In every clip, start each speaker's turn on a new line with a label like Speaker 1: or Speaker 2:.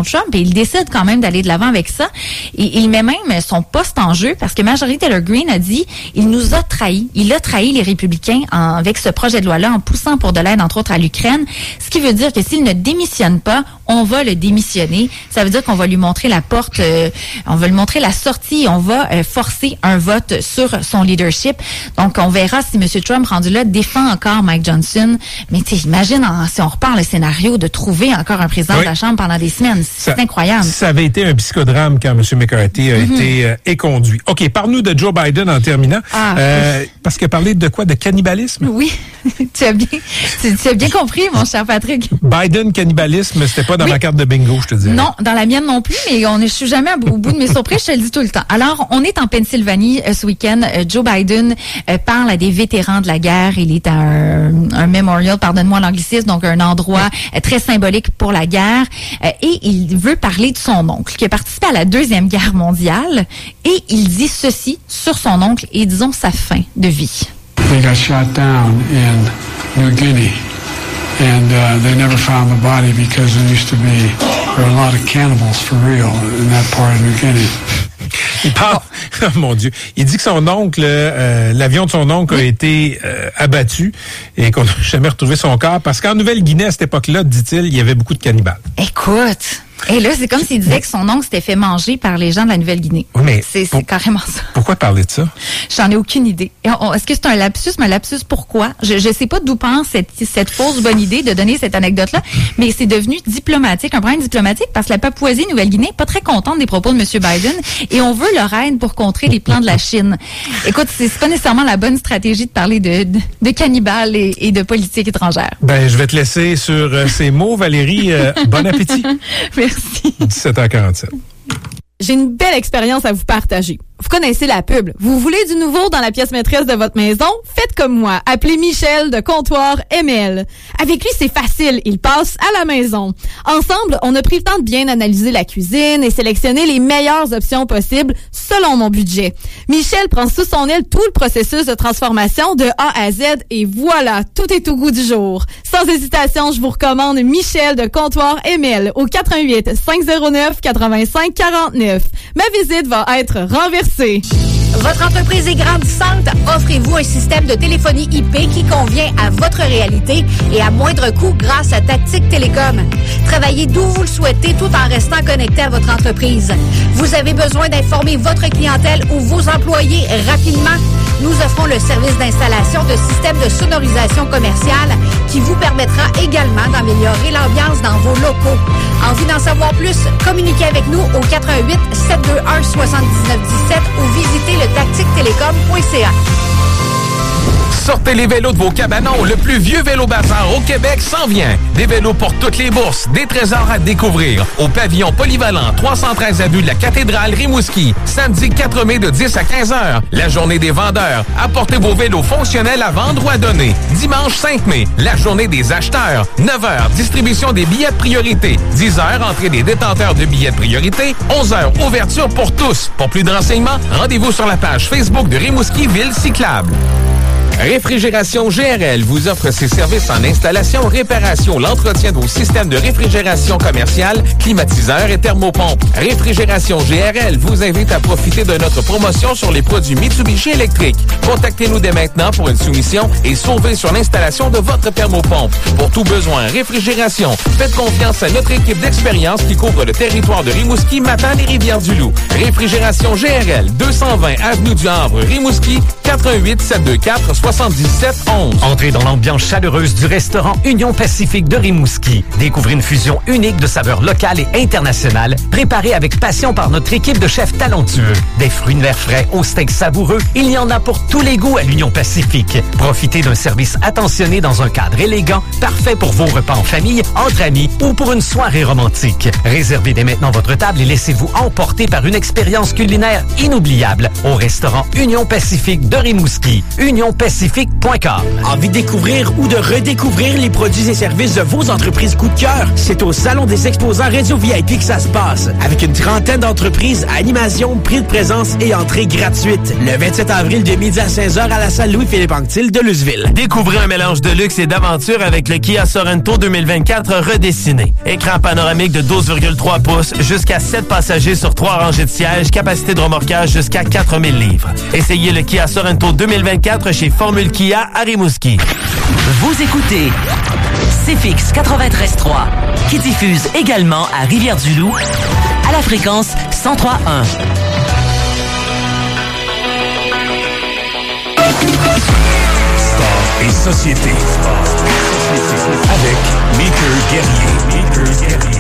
Speaker 1: l'administration Trump et il décide quand même d'aller de l'avant avec ça. Et il met même son poste en jeu parce que Marjorie Taylor Greene a dit il nous a trahis. Il a trahi les républicains avec ce projet de loi-là en poussant pour de l'aide, entre autres, à l'Ukraine. Ce qui veut dire que s'il ne démissionne pas, on va le démissionner. Ça veut dire qu'on va lui montrer la porte, on va lui montrer la sortie, on va forcer un vote sur son leadership. Donc, on verra si M. Trump, rendu là, défend encore Mike Johnson. Mais tu sais, imagine, si on repart le scénario de trouver encore un président de la Chambre pendant des semaines. C'est incroyable.
Speaker 2: Ça avait été un psychodrame quand M. McCarthy a été éconduit. OK, parle-nous de Joe Biden en terminant. Parce que parler de quoi? De cannibalisme?
Speaker 1: Oui, tu as bien compris, mon cher Patrick.
Speaker 2: Biden, cannibalisme, c'était pas dans ma carte de bingo, je te dis.
Speaker 1: Non, dans la mienne non plus, mais je suis jamais au bout de mes surprises, je te le dis tout le temps. Alors, on est en Pennsylvanie ce week-end. Joe Biden parle à des vétérans de la guerre. Il est à un memorial, pardonne-moi l'anglicisme, donc un endroit très symbolique pour la guerre. Et il veut parler de son oncle, qui a participé à la Deuxième Guerre mondiale. Et il dit ceci sur son oncle et disons sa fin de vie.
Speaker 3: They got shot down in New Guinea. And they never found the body because there used to be a lot of cannibals for real in that part of New Guinea.
Speaker 2: Il parle, oh mon Dieu, il dit que son oncle, l'avion de son oncle a été abattu et qu'on n'a jamais retrouvé son corps parce qu'en Nouvelle-Guinée, à cette époque-là, dit-il, il y avait beaucoup de cannibales.
Speaker 1: Écoute, et là, c'est comme s'il disait que son oncle s'était fait manger par les gens de la Nouvelle-Guinée.
Speaker 2: Oui, mais
Speaker 1: c'est carrément ça.
Speaker 2: Pourquoi parler de ça?
Speaker 1: J'en ai aucune idée. Est-ce que c'est un lapsus? Mais un lapsus, pourquoi? Je sais pas d'où pense cette fausse bonne idée de donner cette anecdote-là, mais c'est devenu diplomatique, un problème diplomatique, parce que la Papouasie-Nouvelle-Guinée n'est pas très contente des propos de M. Biden et on veut leur aide pour contrer les plans de la Chine. Écoute, c'est pas nécessairement la bonne stratégie de parler de cannibales et de politique étrangère.
Speaker 2: Ben, je vais te laisser sur ces mots, Valérie. Bon appétit.
Speaker 1: Merci.
Speaker 2: 17h47.
Speaker 4: J'ai une belle expérience à vous partager. Vous connaissez la pub. Vous voulez du nouveau dans la pièce maîtresse de votre maison? Faites comme moi. Appelez Michel de Comptoir ML. Avec lui, c'est facile. Il passe à la maison. Ensemble, on a pris le temps de bien analyser la cuisine et sélectionner les meilleures options possibles selon mon budget. Michel prend sous son aile tout le processus de transformation de A à Z et voilà, tout est au goût du jour. Sans hésitation, je vous recommande Michel de Comptoir ML au 88 509 85 49. Ma visite va être renversée.
Speaker 5: Votre entreprise est grandissante? Offrez-vous un système de téléphonie IP qui convient à votre réalité et à moindre coût grâce à Tactique Télécom. Travaillez d'où vous le souhaitez tout en restant connecté à votre entreprise. Vous avez besoin d'informer votre clientèle ou vos employés rapidement? Nous offrons le service d'installation de systèmes de sonorisation commerciale qui vous permettra également d'améliorer l'ambiance dans vos locaux. Envie d'en savoir plus? Communiquez avec nous au 88 721 7917 ou visitez le tactictelecom.ca.
Speaker 6: Sortez les vélos de vos cabanons. Le plus vieux vélo bazar au Québec s'en vient. Des vélos pour toutes les bourses. Des trésors à découvrir. Au pavillon polyvalent 313 avenue de la Cathédrale Rimouski. Samedi 4 mai de 10 à 15 heures. La journée des vendeurs. Apportez vos vélos fonctionnels à vendre ou à donner. Dimanche 5 mai. La journée des acheteurs. 9 heures. Distribution des billets de priorité. 10 heures. Entrée des détenteurs de billets de priorité. 11 heures. Ouverture pour tous. Pour plus de renseignements, rendez-vous sur la page Facebook de Rimouski Ville Cyclable. Réfrigération GRL vous offre ses services en installation, réparation, l'entretien de vos systèmes de réfrigération commerciale, climatiseurs et thermopompes. Réfrigération GRL vous invite à profiter de notre promotion sur les produits Mitsubishi électriques. Contactez-nous dès maintenant pour une soumission et sauvez sur l'installation de votre thermopompe. Pour tout besoin réfrigération, faites confiance à notre équipe d'expérience qui couvre le territoire de Rimouski, Matane et Rivière-du-Loup. Réfrigération GRL, 220 Avenue du Havre, Rimouski, 88 724 7711.
Speaker 7: Entrez dans l'ambiance chaleureuse du restaurant Union Pacifique de Rimouski. Découvrez une fusion unique de saveurs locales et internationales, préparée avec passion par notre équipe de chefs talentueux. Des fruits de mer frais au steak savoureux, il y en a pour tous les goûts à l'Union Pacifique. Profitez d'un service attentionné dans un cadre élégant, parfait pour vos repas en famille, entre amis ou pour une soirée romantique. Réservez dès maintenant votre table et laissez-vous emporter par une expérience culinaire inoubliable au restaurant Union Pacifique de Rimouski. Union Pacifique unionpacifique.com.
Speaker 8: Envie de découvrir ou de redécouvrir les produits et services de vos entreprises coup de cœur? C'est au Salon des exposants Radio VIP que ça se passe. Avec une trentaine d'entreprises, animation, prix de présence et entrée gratuite. Le 27 avril de midi à 16h à la salle Louis-Philippe Anctil de Luceville.
Speaker 9: Découvrez un mélange de luxe et d'aventure avec le Kia Sorento 2024 redessiné. Écran panoramique de 12,3 pouces, jusqu'à 7 passagers sur 3 rangées de sièges, capacité de remorquage jusqu'à 4000 livres. Essayez le Kia Sorento 2024 chez Formule Kia à Rimouski.
Speaker 10: Vous écoutez CFX 93.3, qui diffuse également à Rivière-du-Loup, à la fréquence 103.1.
Speaker 11: Sport et société. Avec Maker Guerrier.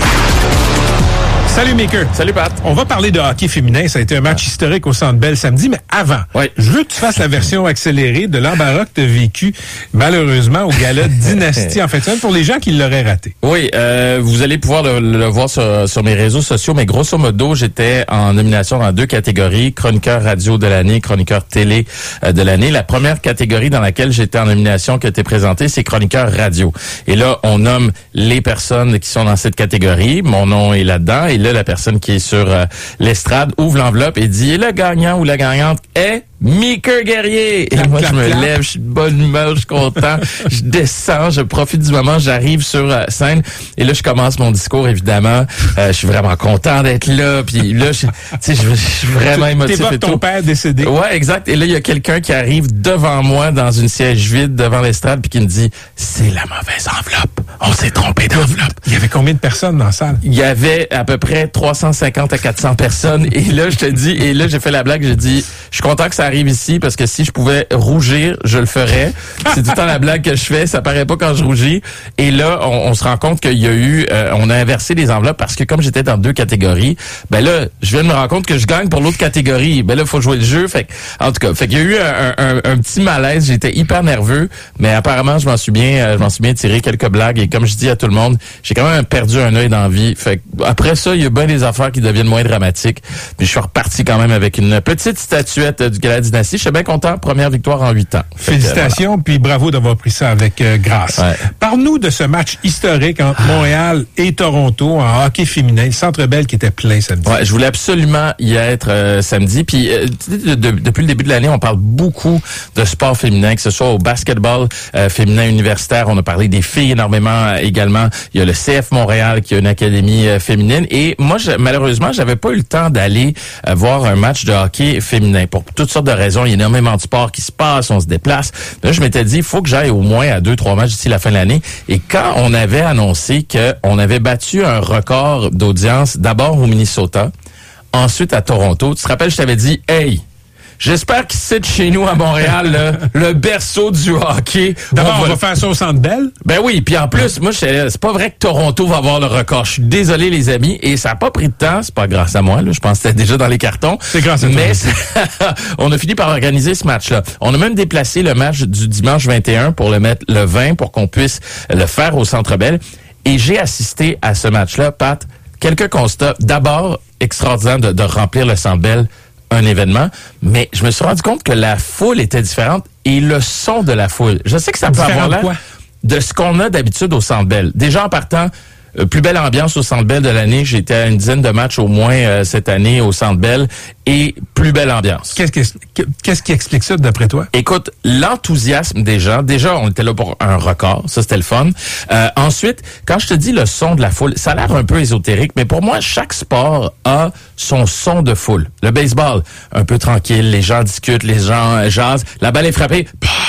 Speaker 2: Salut Maker.
Speaker 12: Salut Pat.
Speaker 2: On va parler de hockey féminin. Ça a été un match historique au Centre Bell samedi, mais avant, je veux que tu fasses la version accélérée de l'embarras que tu as vécu malheureusement au gala Dynastie en fin de semaine pour les gens qui l'auraient raté.
Speaker 12: Oui, vous allez pouvoir le voir sur mes réseaux sociaux, mais grosso modo, j'étais en nomination dans 2 catégories, chroniqueur radio de l'année, chroniqueur télé de l'année. La première catégorie dans laquelle j'étais en nomination qui a été présentée, c'est chroniqueur radio. Et là, on nomme les personnes qui sont dans cette catégorie. Mon nom est là-dedans. Et là, la personne qui est sur l'estrade ouvre l'enveloppe et dit « Et le gagnant ou la gagnante est Maker Guerrier. » Et moi, je me lève, je suis de bonne humeur, je suis content. Je descends, je profite du moment, j'arrive sur scène. Et là, je commence mon discours, évidemment. Je suis vraiment content d'être là. Puis là, je suis vraiment émotif.
Speaker 2: T'évoques ton père décédé.
Speaker 12: Ouais, exact. Et là, il y a quelqu'un qui arrive devant moi dans une siège vide devant l'estrade puis qui me dit « C'est la mauvaise enveloppe. On s'est trompé d'enveloppe. »
Speaker 2: Il y avait combien de personnes dans la salle?
Speaker 12: Il y avait à peu près 350 à 400 personnes. Et là, je te dis, et là, j'ai fait la blague, j'ai dit, je suis content que ça arrive ici parce que si je pouvais rougir, je le ferais. C'est tout le temps la blague que je fais. Ça paraît pas quand je rougis. Et là, on se rend compte qu'il y a eu, on a inversé les enveloppes parce que comme j'étais dans 2 catégories, ben là, je viens de me rendre compte que je gagne pour l'autre catégorie. Ben là, il faut jouer le jeu. Fait en tout cas, qu'il y a eu un petit malaise. J'étais hyper nerveux, mais apparemment, je m'en suis bien tiré quelques blagues. Et comme je dis à tout le monde, j'ai quand même perdu un œil dans la vie. Fait que après ça, il y a bien des affaires qui deviennent moins dramatiques. Mais je suis reparti quand même avec une petite statuette du Gala Dynastie. Je suis bien content. Première victoire en 8 ans.
Speaker 2: Félicitations, puis bravo d'avoir pris ça avec grâce. Ouais. Parle-nous de ce match historique entre Montréal et Toronto en hockey féminin. Le Centre Bell qui était plein samedi.
Speaker 12: Ouais, je voulais absolument y être samedi. Puis depuis le début de l'année, on parle beaucoup de sport féminin, que ce soit au basketball féminin universitaire. On a parlé des filles énormément également. Il y a le CF Montréal qui a une académie féminine. Et moi, malheureusement, j'avais pas eu le temps d'aller voir un match de hockey féminin pour toutes sortes de raisons. Il y a énormément de sports qui se passent, on se déplace. Là, je m'étais dit, il faut que j'aille au moins à 2-3 matchs d'ici la fin de l'année. Et quand on avait annoncé qu'on avait battu un record d'audience, d'abord au Minnesota, ensuite à Toronto, tu te rappelles, je t'avais dit, hey, j'espère qu'ici de chez nous à Montréal, le berceau du hockey.
Speaker 2: D'abord, on va faire ça au Centre Bell.
Speaker 12: Ben oui, puis en plus, moi, c'est pas vrai que Toronto va avoir le record. Je suis désolé, les amis, et ça n'a pas pris de temps. C'est pas grâce à moi, là. Je pense que c'était déjà dans les cartons.
Speaker 2: C'est grâce à toi.
Speaker 12: Mais on a fini par organiser ce match-là. On a même déplacé le match du dimanche 21 pour le mettre le 20 pour qu'on puisse le faire au Centre Bell. Et j'ai assisté à ce match-là, Pat. Quelques constats. D'abord, extraordinaire de remplir le Centre Bell. Un événement, mais je me suis rendu compte que la foule était différente et le son de la foule. Je sais que ça peut avoir l'air de ce qu'on a d'habitude au Centre Bell. Déjà en partant, plus belle ambiance au Centre Bell de l'année. J'ai été à une dizaine de matchs au moins cette année au Centre Bell et plus belle ambiance.
Speaker 2: Qu'est-ce qui explique ça d'après toi?
Speaker 12: Écoute, l'enthousiasme des gens. Déjà, on était là pour un record. Ça, c'était le fun. Ensuite, quand je te dis le son de la foule, ça a l'air un peu ésotérique, mais pour moi, chaque sport a son son de foule. Le baseball, un peu tranquille, les gens discutent, les gens jasent. La balle est frappée,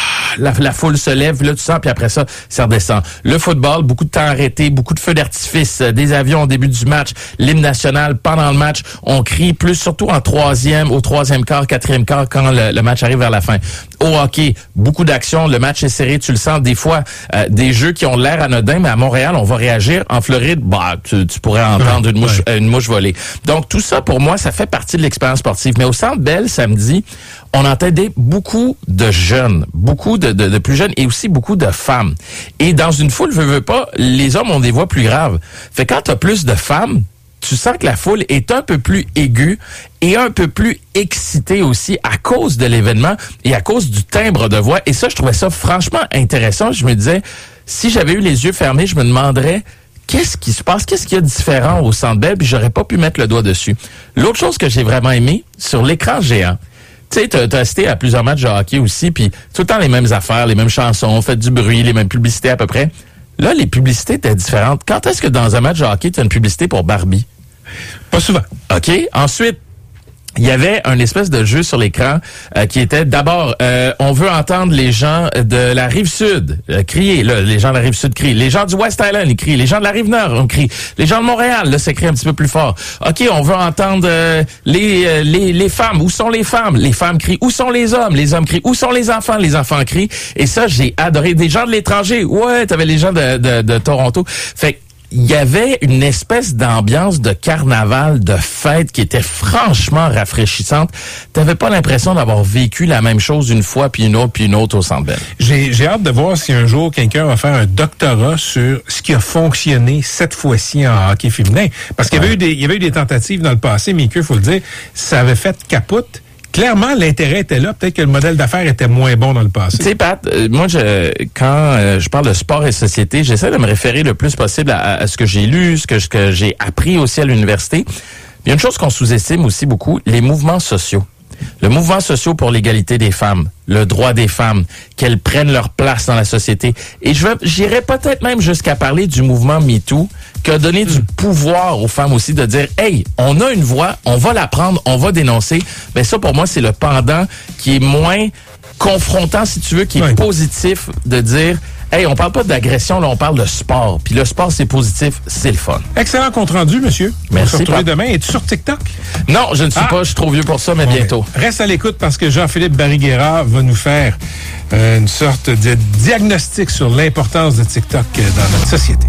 Speaker 12: la foule se lève, là tu sens, puis après ça redescend. Le football, beaucoup de temps arrêté, beaucoup de feux d'artifice, des avions au début du match, l'hymne national pendant le match, on crie plus surtout au troisième quart, quatrième quart quand le match arrive vers la fin. Au hockey, beaucoup d'action, le match est serré, tu le sens des fois, des jeux qui ont l'air anodins, mais à Montréal, on va réagir. En Floride, tu pourrais entendre une mouche voler. Donc tout ça, pour moi, ça fait partie de l'expérience sportive. Mais au Centre Bell, samedi, on entendait beaucoup de jeunes, beaucoup de plus jeunes et aussi beaucoup de femmes. Et dans une foule, veux pas, les hommes ont des voix plus graves. Fait quand t'as plus de femmes, tu sens que la foule est un peu plus aiguë et un peu plus excitée aussi à cause de l'événement et à cause du timbre de voix. Et ça, je trouvais ça franchement intéressant. Je me disais, si j'avais eu les yeux fermés, je me demanderais qu'est-ce qui se passe, qu'est-ce qu'il y a de différent au Centre Bell, puis j'aurais pas pu mettre le doigt dessus. L'autre chose que j'ai vraiment aimé, sur l'écran géant, tu sais, t'as assisté à plusieurs matchs de hockey aussi, puis tout le temps les mêmes affaires, les mêmes chansons, fait du bruit, les mêmes publicités à peu près. Là, les publicités étaient différentes. Quand est-ce que dans un match de hockey, tu as une publicité pour Barbie?
Speaker 2: Pas souvent.
Speaker 12: OK. Ensuite, il y avait un espèce de jeu sur l'écran qui était d'abord, on veut entendre les gens de la Rive-Sud crier. Là, les gens de la Rive-Sud crient. Les gens du West Island, ils crient. Les gens de la Rive-Nord, on crie. Les gens de Montréal, là, ça crie un petit peu plus fort. OK, on veut entendre les femmes. Où sont les femmes? Les femmes crient. Où sont les hommes? Les hommes crient. Où sont les enfants? Les enfants crient. Et ça, j'ai adoré. Des gens de l'étranger. Ouais, t'avais les gens de Toronto. Fait il y avait une espèce d'ambiance de carnaval, de fête qui était franchement rafraîchissante. T'avais pas l'impression d'avoir vécu la même chose une fois, puis une autre au Centre Bell.
Speaker 2: J'ai hâte de voir si un jour quelqu'un va faire un doctorat sur ce qui a fonctionné cette fois-ci en hockey féminin. Parce qu'il y avait eu des tentatives dans le passé, mais il faut le dire, ça avait fait capote. Clairement, l'intérêt était là. Peut-être que le modèle d'affaires était moins bon dans le passé.
Speaker 12: Tu sais, Pat, moi, quand je parle de sport et société, j'essaie de me référer le plus possible à ce que j'ai lu, ce que j'ai appris aussi à l'université. Il y a une chose qu'on sous-estime aussi beaucoup, les mouvements sociaux. Le mouvement social pour l'égalité des femmes, le droit des femmes, qu'elles prennent leur place dans la société. Et j'irais peut-être même jusqu'à parler du mouvement MeToo, qui a donné du pouvoir aux femmes aussi de dire, hey, on a une voix, on va la prendre, on va dénoncer. Ben ça, pour moi, c'est le pendant qui est moins confrontant, si tu veux, qui est positif de dire, hey, on parle pas d'agression, là, on parle de sport. Puis le sport, c'est positif, c'est le fun.
Speaker 2: Excellent compte rendu, monsieur.
Speaker 12: Merci.
Speaker 2: On se retrouve demain. Es-tu sur TikTok?
Speaker 12: Non, je ne suis pas. Je suis trop vieux pour ça, mais bientôt.
Speaker 2: Reste à l'écoute parce que Jean-Philippe Bariguera va nous faire une sorte de diagnostic sur l'importance de TikTok dans notre société.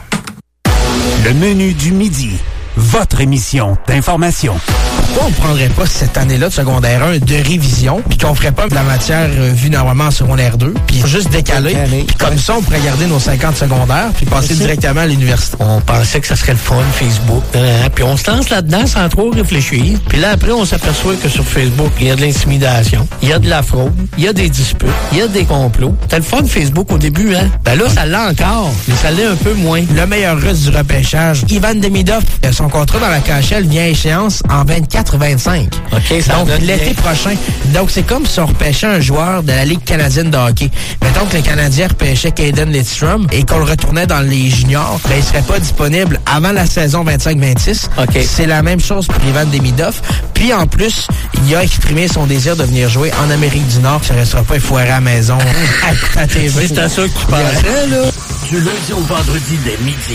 Speaker 8: Le menu du midi. Votre émission d'information.
Speaker 13: Pourquoi on ne prendrait pas cette année-là de secondaire 1 de révision, puis qu'on ferait pas de la matière vue normalement en secondaire 2, puis juste décaler, puis comme ça, on pourrait garder nos 50 secondaires, puis passer directement à l'université.
Speaker 14: On pensait que ça serait le fun, Facebook, puis on se lance là-dedans sans trop réfléchir. Puis là, après, on s'aperçoit que sur Facebook, il y a de l'intimidation, il y a de la fraude, il y a des disputes, il y a des complots. C'était le fun, Facebook, au début, hein? Ben là, ça l'a encore, mais ça l'est un peu moins.
Speaker 13: Le meilleur russe du repêchage, Ivan Demidov, son contrat dans la KHL vient à échéance en 24-25.
Speaker 14: OK, ça
Speaker 13: donc, l'été prochain. Donc, c'est comme si on repêchait un joueur de la Ligue canadienne de hockey. Mettons que les Canadiens repêchaient Caden Lidstrom et qu'on le retournait dans les juniors, ben, il serait pas disponible avant la saison 25-26.
Speaker 14: OK.
Speaker 13: C'est la même chose pour Ivan Demidov. Puis, en plus, il a exprimé son désir de venir jouer en Amérique du Nord. Ça restera pas foiré à la maison à la TV.
Speaker 14: C'est à ça que tu pensais, là.
Speaker 10: Du lundi au vendredi dès midi.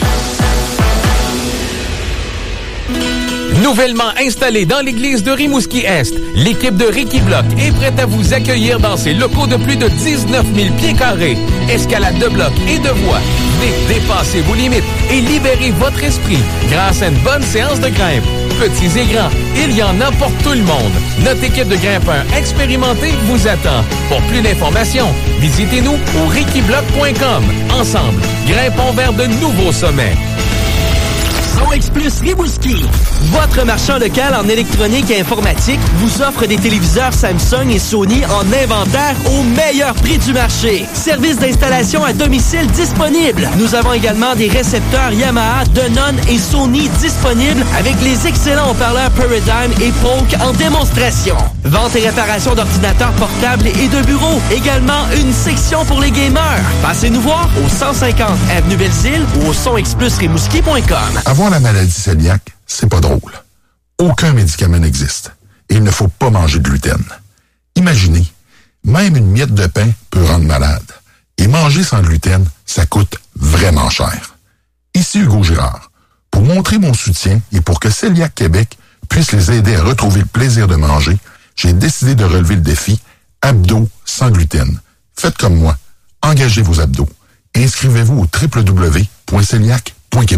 Speaker 6: Nouvellement installée dans l'église de Rimouski-Est, l'équipe de Ricky Block est prête à vous accueillir dans ses locaux de plus de 19 000 pieds carrés. Escalade de blocs et de voies. Venez dépasser vos limites et libérer votre esprit grâce à une bonne séance de grimpe. Petits et grands, il y en a pour tout le monde. Notre équipe de grimpeurs expérimentés vous attend. Pour plus d'informations, visitez-nous au rickyblock.com. Ensemble, grimpons vers de nouveaux sommets.
Speaker 8: Son Explus Rimouski. Votre marchand local en électronique et informatique vous offre des téléviseurs Samsung et Sony en inventaire au meilleur prix du marché. Service d'installation à domicile disponible. Nous avons également des récepteurs Yamaha, Denon et Sony disponibles avec les excellents haut-parleurs Paradigm et Polk en démonstration. Vente et réparation d'ordinateurs portables et de bureaux. Également une section pour les gamers. Passez nous voir au 150 Avenue Belle-Île ou au sonexplusrimouski.com.
Speaker 15: Avoir la maladie cœliaque, c'est pas drôle. Aucun médicament n'existe. Et il ne faut pas manger de gluten. Imaginez, même une miette de pain peut rendre malade. Et manger sans gluten, ça coûte vraiment cher. Ici Hugo Girard. Pour montrer mon soutien et pour que Cœliaque Québec puisse les aider à retrouver le plaisir de manger, j'ai décidé de relever le défi Abdos sans gluten. Faites comme moi. Engagez vos abdos. Inscrivez-vous au www.celiac.québec.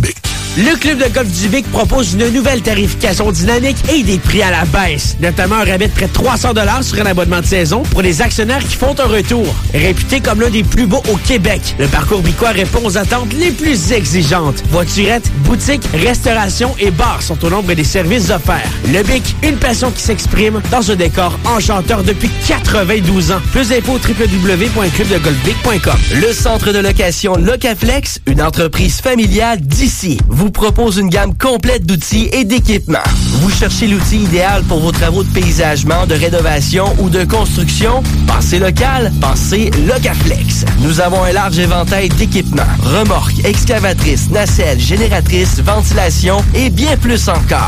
Speaker 8: Le club de golf du Vic propose une nouvelle tarification dynamique et des prix à la baisse. Notamment un rabais de près de 300 $ sur un abonnement de saison pour les actionnaires qui font un retour. Réputé comme l'un des plus beaux au Québec, le parcours Bicois répond aux attentes les plus exigeantes. Voiturettes, boutiques, restauration et bars sont au nombre des services offerts. Le Bic, une passion qui s'exprime dans un décor enchanteur depuis 92 ans. Plus d'infos au www.clubdegolfvic.com.
Speaker 16: Le centre de location Locaflex, une entreprise familiale d'ici, vous propose une gamme complète d'outils et d'équipements. Vous cherchez l'outil idéal pour vos travaux de paysagement, de rénovation ou de construction? Pensez local, pensez Locaflex. Nous avons un large éventail d'équipements, remorques, excavatrices, nacelles, génératrices, ventilation et bien plus encore.